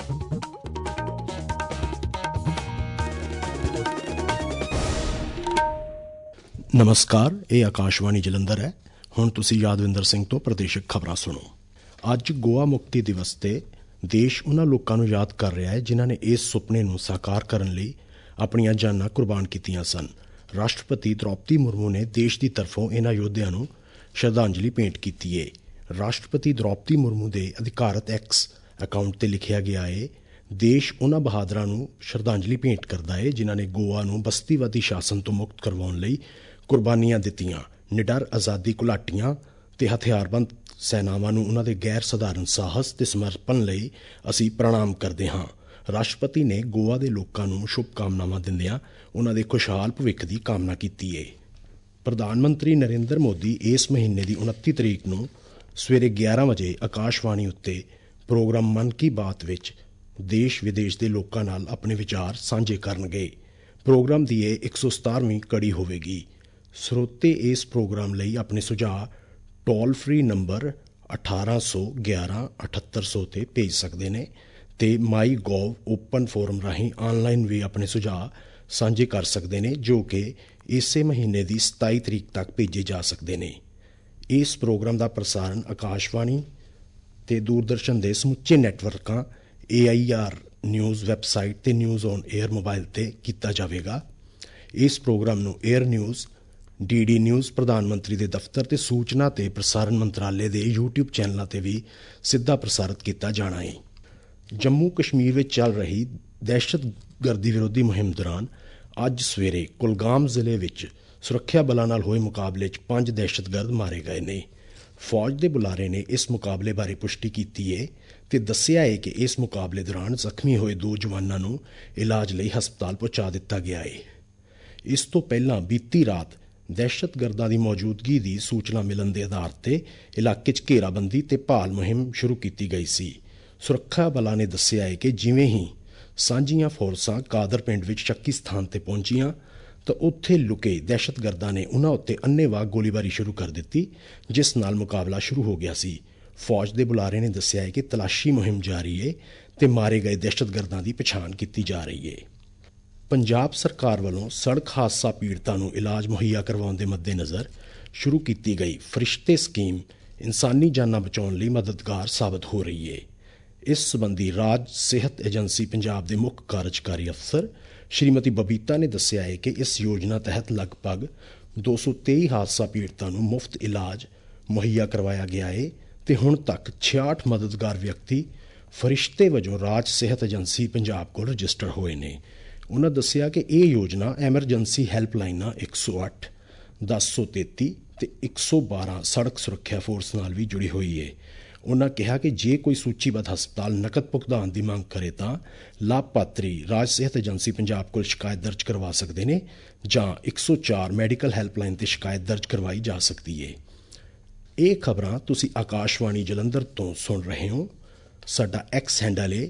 ਨਮਸਕਾਰ, ਇਹ ਆਕਾਸ਼ਵਾਣੀ ਜਲੰਧਰ ਹੈ। ਹੁਣ ਤੁਸੀਂ ਯਾਦਵਿੰਦਰ ਸਿੰਘ ਤੋਂ ਪ੍ਰਦੇਸ਼ਿਕ ਖਬਰਾਂ ਸੁਣੋ। ਅੱਜ ਗੋਆ ਮੁਕਤੀ ਦਿਵਸ ਤੇ ਦੇਸ਼ ਉਹਨਾਂ ਲੋਕਾਂ ਨੂੰ ਯਾਦ ਕਰ ਰਿਹਾ ਹੈ ਜਿਨ੍ਹਾਂ ਨੇ ਇਸ ਸੁਪਨੇ ਨੂੰ ਸਾਕਾਰ ਕਰਨ ਲਈ ਆਪਣੀਆਂ ਜਾਨਾਂ ਕੁਰਬਾਨ ਕੀਤੀਆਂ ਸਨ। ਰਾਸ਼ਟਰਪਤੀ ਦ੍ਰੌਪਦੀ ਮੁਰਮੂ ਨੇ ਦੇਸ਼ ਦੀ ਤਰਫੋਂ ਇਹਨਾਂ ਯੋਧਿਆਂ ਨੂੰ ਸ਼ਰਧਾਂਜਲੀ ਭੇਂਟ ਕੀਤੀ ਹੈ। ਰਾਸ਼ਟਰਪਤੀ ਦ੍ਰੌਪਦੀ ਮੁਰਮੂ ਦੇ ਅਧਿਕਾਰਤ ਐਕਸ ਅਕਾਊਂਟ ਤੇ ਲਿਖਿਆ ਗਿਆ ਹੈ, ਦੇਸ਼ ਉਹਨਾਂ ਬਹਾਦਰਾਂ ਨੂੰ ਸ਼ਰਧਾਂਜਲੀ ਭੇਂਟ ਕਰਦਾ ਹੈ ਜਿਨ੍ਹਾਂ ਨੇ ਗੋਆ ਨੂੰ ਬਸਤੀਵਾਦੀ ਸ਼ਾਸਨ ਤੋਂ ਮੁਕਤ ਕਰਵਾਉਣ ਲਈ ਕੁਰਬਾਨੀਆਂ ਦਿੱਤੀਆਂ। ਨਿਡਰ ਆਜ਼ਾਦੀ ਘੁਲਾਟੀਆਂ ਤੇ ਹਥਿਆਰਬੰਦ ਸੈਨਾਵਾਂ ਨੂੰ ਉਹਨਾਂ ਦੇ ਗੈਰ ਸਧਾਰਨ ਸਾਹਸ ਤੇ ਸਮਰਪਣ ਲਈ ਅਸੀਂ ਪ੍ਰਣਾਮ ਕਰਦੇ ਹਾਂ। ਰਾਸ਼ਟਰਪਤੀ ਨੇ ਗੋਆ ਦੇ ਲੋਕਾਂ ਨੂੰ ਸ਼ੁਭਕਾਮਨਾਵਾਂ ਦਿੰਦਿਆਂ ਉਹਨਾਂ ਦੇ ਖੁਸ਼ਹਾਲ ਭਵਿੱਖ ਦੀ ਕਾਮਨਾ ਕੀਤੀ ਹੈ। ਪ੍ਰਧਾਨ ਮੰਤਰੀ ਨਰਿੰਦਰ ਮੋਦੀ ਇਸ ਮਹੀਨੇ ਦੀ 29 ਤਰੀਕ ਨੂੰ ਸਵੇਰੇ 11 ਵਜੇ ਆਕਾਸ਼ਵਾਣੀ ਉੱਤੇ ਪ੍ਰੋਗਰਾਮ ਮਨ ਕੀ ਬਾਤ ਵਿੱਚ ਦੇਸ਼ ਵਿਦੇਸ਼ ਦੇ ਲੋਕਾਂ ਨਾਲ ਆਪਣੇ ਵਿਚਾਰ ਸਾਂਝੇ ਕਰਨਗੇ। ਪ੍ਰੋਗਰਾਮ ਦੀ ਇਹ 117ਵੀਂ ਕੜੀ ਹੋਵੇਗੀ। ਸਰੋਤੇ ਇਸ ਪ੍ਰੋਗਰਾਮ ਲਈ ਆਪਣੇ ਸੁਝਾਅ ਟੋਲ ਫ੍ਰੀ ਨੰਬਰ 1811-7800 ਤੇ ਭੇਜ ਸਕਦੇ ਨੇ ਤੇ ਮਾਈਗੋਵ ਓਪਨ ਫੋਰਮ ਰਾਹੀਂ ਆਨਲਾਈਨ ਵੀ ਆਪਣੇ ਸੁਝਾਅ ਸਾਂਝੇ ਕਰ ਸਕਦੇ ਨੇ, ਜੋ ਕਿ ਇਸੇ ਮਹੀਨੇ ਦੀ 27 ਤਰੀਕ ਤੱਕ ਭੇਜੇ ਜਾ ਸਕਦੇ ਨੇ। ਇਸ ਪ੍ਰੋਗਰਾਮ ਦਾ ਪ੍ਰਸਾਰਣ ਆਕਾਸ਼ਵਾਣੀ ਤੇ ਦੂਰਦਰਸ਼ਨ ਦੇ ਸਮੁੱਚੇ ਨੈਟਵਰਕਾਂ, AIR ਨਿਊਜ਼ ਵੈਬਸਾਈਟ ਤੇ ਨਿਊਜ਼ ਔਨ 에ਅਰ ਮੋਬਾਈਲ ਤੇ ਕੀਤਾ ਜਾਵੇਗਾ। ਇਸ ਪ੍ਰੋਗਰਾਮ ਨੂੰ 에ਅਰ ਨਿਊਜ਼, DD ਨਿਊਜ਼, ਪ੍ਰਧਾਨ ਮੰਤਰੀ ਦੇ ਦਫ਼ਤਰ ਤੇ ਸੂਚਨਾ ਤੇ ਪ੍ਰਸਾਰਣ ਮੰਤਰਾਲੇ ਦੇ YouTube ਚੈਨਲਾਂ ਤੇ ਵੀ ਸਿੱਧਾ ਪ੍ਰਸਾਰਿਤ ਕੀਤਾ ਜਾਣਾ ਹੈ। ਜੰਮੂ ਕਸ਼ਮੀਰ ਵਿੱਚ ਚੱਲ ਰਹੀ ਦਹਿਸ਼ਤਗਰਦੀ ਵਿਰੋਧੀ ਮੁਹਿੰਮ ਦੌਰਾਨ ਅੱਜ ਸਵੇਰੇ ਕੁਲਗਾਮ ਜ਼ਿਲ੍ਹੇ ਵਿੱਚ ਸੁਰੱਖਿਆ ਬਲਾਂ ਨਾਲ ਹੋਏ ਮੁਕਾਬਲੇ 'ਚ 5 ਦਹਿਸ਼ਤਗਰਦ ਮਾਰੇ ਗਏ ਨੇ। ਫੌਜ ਦੇ ਬੁਲਾਰੇ ਨੇ ਇਸ ਮੁਕਾਬਲੇ ਬਾਰੇ ਪੁਸ਼ਟੀ ਕੀਤੀ ਹੈ ਤੇ ਦੱਸਿਆ ਹੈ ਕਿ ਇਸ ਮੁਕਾਬਲੇ ਦੌਰਾਨ ਜ਼ਖਮੀ ਹੋਏ 2 ਜਵਾਨਾਂ ਨੂੰ ਇਲਾਜ ਲਈ ਹਸਪਤਾਲ ਪਹੁੰਚਾ ਦਿੱਤਾ ਗਿਆ ਹੈ। ਇਸ ਤੋਂ ਪਹਿਲਾਂ ਬੀਤੀ ਰਾਤ ਦਹਿਸ਼ਤਗਰਦਾਂ ਦੀ ਮੌਜੂਦਗੀ ਦੀ ਸੂਚਨਾ ਮਿਲਣ ਦੇ ਆਧਾਰ ਤੇ ਇਲਾਕੇ 'ਚ ਘੇਰਾਬੰਦੀ ਤੇ ਭਾਲ ਮੁਹਿੰਮ ਸ਼ੁਰੂ ਕੀਤੀ ਗਈ ਸੀ। ਸੁਰੱਖਿਆ ਬਲਾਂ ਨੇ ਦੱਸਿਆ ਹੈ ਕਿ ਜਿਵੇਂ ਹੀ ਸਾਂਝੀਆਂ ਫੋਰਸਾਂ ਕਾਦਰ ਪਿੰਡ ਵਿੱਚ ਸ਼ੱਕੀ ਸਥਾਨ ਤੇ ਪਹੁੰਚੀਆਂ ਤਾਂ ਉੱਥੇ ਲੁਕੇ ਦਹਿਸ਼ਤਗਰਦਾਂ ਨੇ ਉਹਨਾਂ ਉੱਤੇ ਅੰਨ੍ਹੇਵਾਹ ਗੋਲੀਬਾਰੀ ਸ਼ੁਰੂ ਕਰ ਦਿੱਤੀ, ਜਿਸ ਨਾਲ ਮੁਕਾਬਲਾ ਸ਼ੁਰੂ ਹੋ ਗਿਆ ਸੀ। ਫੌਜ ਦੇ ਬੁਲਾਰੇ ਨੇ ਦੱਸਿਆ ਹੈ ਕਿ ਤਲਾਸ਼ੀ ਮੁਹਿੰਮ ਜਾਰੀ ਹੈ ਤੇ ਮਾਰੇ ਗਏ ਦਹਿਸ਼ਤਗਰਦਾਂ ਦੀ ਪਛਾਣ ਕੀਤੀ ਜਾ ਰਹੀ ਹੈ। ਪੰਜਾਬ ਸਰਕਾਰ ਵੱਲੋਂ ਸੜਕ ਹਾਦਸਾ ਪੀੜਤਾਂ ਨੂੰ ਇਲਾਜ ਮੁਹੱਈਆ ਕਰਵਾਉਣ ਦੇ ਮੱਦੇਨਜ਼ਰ ਸ਼ੁਰੂ ਕੀਤੀ ਗਈ ਫਰਿਸ਼ਤੇ ਸਕੀਮ ਇਨਸਾਨੀ ਜਾਨਾਂ ਬਚਾਉਣ ਲਈ ਮਦਦਗਾਰ ਸਾਬਤ ਹੋ ਰਹੀ ਹੈ। ਇਸ ਸੰਬੰਧੀ ਰਾਜ ਸਿਹਤ ਏਜੰਸੀ ਪੰਜਾਬ ਦੇ ਮੁੱਖ ਕਾਰਜਕਾਰੀ ਅਫਸਰ ਸ਼੍ਰੀਮਤੀ ਬਬੀਤਾ ਨੇ ਦੱਸਿਆ ਹੈ ਕਿ ਇਸ ਯੋਜਨਾ ਤਹਿਤ ਲਗਭਗ 223 ਹਾਦਸਾ ਪੀੜਤਾਂ ਨੂੰ ਮੁਫਤ ਇਲਾਜ ਮੁਹੱਈਆ ਕਰਵਾਇਆ ਗਿਆ ਹੈ ਤੇ ਹੁਣ ਤੱਕ 66 ਮਦਦਗਾਰ ਵਿਅਕਤੀ ਫਰਿਸ਼ਤੇ ਵਜੋਂ ਰਾਜ ਸਿਹਤ ਏਜੰਸੀ ਪੰਜਾਬ ਕੋਲ ਰਜਿਸਟਰ ਹੋਏ ਨੇ। ਉਹਨਾਂ ਦੱਸਿਆ ਕਿ ਇਹ ਯੋਜਨਾ ਐਮਰਜੈਂਸੀ ਹੈਲਪਲਾਈਨਾਂ 108, 1033 ਤੇ 112 ਸੜਕ ਸੁਰੱਖਿਆ ਫੋਰਸ ਨਾਲ ਵੀ ਜੁੜੀ ਹੋਈ ਹੈ। ਉਹਨਾਂ ਕਿਹਾ ਕਿ ਜੇ ਕੋਈ ਸੂਚੀਬੱਧ ਹਸਪਤਾਲ ਨਕਦ ਭੁਗਤਾਨ ਦੀ ਮੰਗ ਕਰੇ ਤਾਂ ਲਾਭਪਾਤਰੀ ਰਾਜ ਸਿਹਤ ਏਜੰਸੀ ਪੰਜਾਬ ਕੋਲ ਸ਼ਿਕਾਇਤ ਦਰਜ ਕਰਵਾ ਸਕਦੇ ਨੇ ਜਾਂ 104 ਮੈਡੀਕਲ ਹੈਲਪਲਾਈਨ ਤੇ ਸ਼ਿਕਾਇਤ ਦਰਜ ਕਰਵਾਈ ਜਾ ਸਕਦੀ ਹੈ। ਇਹ ਖਬਰਾਂ ਤੁਸੀਂ ਆਕਾਸ਼ਵਾਣੀ ਜਲੰਧਰ ਤੋਂ ਸੁਣ ਰਹੇ ਹੋ। ਸਾਡਾ ਐਕਸ ਹੈਂਡਲ ਹੈ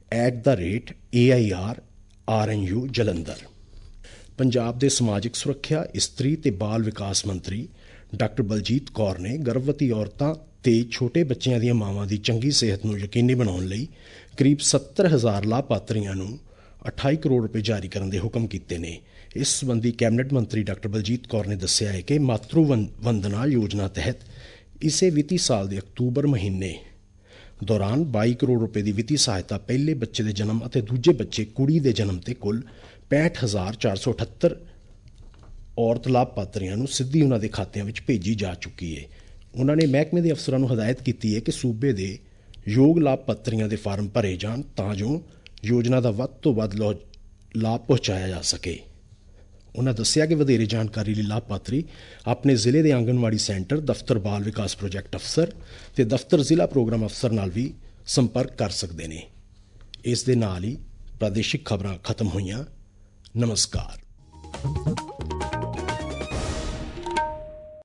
@AIRRNU ਜਲੰਧਰ। ਪੰਜਾਬ ਦੇ ਸਮਾਜਿਕ ਸੁਰੱਖਿਆ, ਇਸਤਰੀ ਤੇ ਬਾਲ ਵਿਕਾਸ ਮੰਤਰੀ ਡਾਕਟਰ ਬਲਜੀਤ ਕੌਰ ਨੇ ਗਰਭਵਤੀ ਔਰਤਾਂ ਤੇ ਛੋਟੇ ਬੱਚਿਆਂ ਦੀਆਂ ਮਾਵਾਂ ਦੀ ਚੰਗੀ ਸਿਹਤ ਨੂੰ ਯਕੀਨੀ ਬਣਾਉਣ ਲਈ ਕਰੀਬ 70,000 ਲਾਭਪਾਤਰੀਆਂ ਨੂੰ 28 ਕਰੋੜ ਰੁਪਏ ਜਾਰੀ ਕਰਨ ਦੇ ਹੁਕਮ ਕੀਤੇ ਨੇ। ਇਸ ਸੰਬੰਧੀ ਕੈਬਨਿਟ ਮੰਤਰੀ ਡਾਕਟਰ ਬਲਜੀਤ ਕੌਰ ਨੇ ਦੱਸਿਆ ਹੈ ਕਿ ਮਾਤਰੂ ਵੰਦਨਾ ਯੋਜਨਾ ਤਹਿਤ ਇਸੇ ਵਿੱਤੀ ਸਾਲ ਦੇ ਅਕਤੂਬਰ ਮਹੀਨੇ ਦੌਰਾਨ 22 ਕਰੋੜ ਰੁਪਏ ਦੀ ਵਿੱਤੀ ਸਹਾਇਤਾ ਪਹਿਲੇ ਬੱਚੇ ਦੇ ਜਨਮ ਅਤੇ ਦੂਜੇ ਬੱਚੇ ਕੁੜੀ ਦੇ ਜਨਮ ਤੇ ਕੁੱਲ 65,478 ਔਰਤ ਲਾਭਪਾਤਰੀਆਂ ਨੂੰ ਸਿੱਧੀ ਉਹਨਾਂ ਦੇ ਖਾਤਿਆਂ ਵਿੱਚ ਭੇਜੀ ਜਾ ਚੁੱਕੀ ਹੈ। ਉਹਨਾਂ ਨੇ ਮਹਿਕਮੇ ਦੇ ਅਫਸਰਾਂ ਨੂੰ ਹਦਾਇਤ ਕੀਤੀ ਹੈ ਕਿ ਸੂਬੇ ਦੇ ਯੋਗ ਲਾਭਪਾਤਰੀਆਂ ਦੇ ਫਾਰਮ ਭਰੇ ਜਾਣ ਤਾਂ ਜੋ ਯੋਜਨਾ ਦਾ ਵੱਧ ਤੋਂ ਵੱਧ ਲਾਭ ਪਹੁੰਚਾਇਆ ਜਾ ਸਕੇ। ਉਹਨਾਂ ਦੱਸਿਆ ਕਿ ਵਧੇਰੇ ਜਾਣਕਾਰੀ ਲਈ ਲਾਭਪਾਤਰੀ ਆਪਣੇ ਜ਼ਿਲ੍ਹੇ ਦੇ ਆਂਗਨਵਾੜੀ ਸੈਂਟਰ, ਦਫ਼ਤਰ ਬਾਲ ਵਿਕਾਸ ਪ੍ਰੋਜੈਕਟ ਅਫਸਰ ਤੇ ਦਫ਼ਤਰ ਜ਼ਿਲ੍ਹਾ ਪ੍ਰੋਗਰਾਮ ਅਫਸਰ ਨਾਲ ਵੀ ਸੰਪਰਕ ਕਰ ਸਕਦੇ ਨੇ। ਇਸ ਦੇ ਨਾਲ ਹੀ ਪ੍ਰਾਦੇਸ਼ਿਕ ਖਬਰਾਂ ਖਤਮ ਹੋਈਆਂ। ਨਮਸਕਾਰ।